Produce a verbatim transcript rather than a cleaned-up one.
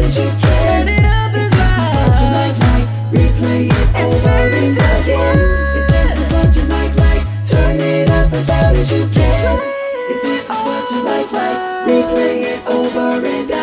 as you can. Turn it up If as this is what you like, like, replay it over and again. If this is what you like, like, turn it up as loud as you can. If this is what you like, like, replay it over and